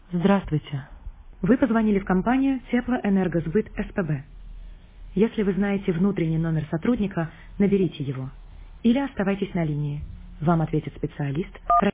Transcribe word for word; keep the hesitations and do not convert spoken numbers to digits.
Здравствуйте. Вы позвонили в компанию Теплоэнергосбыт СПБ. Если вы знаете внутренний номер сотрудника, наберите его. Или оставайтесь на линии. Вам ответит специалист.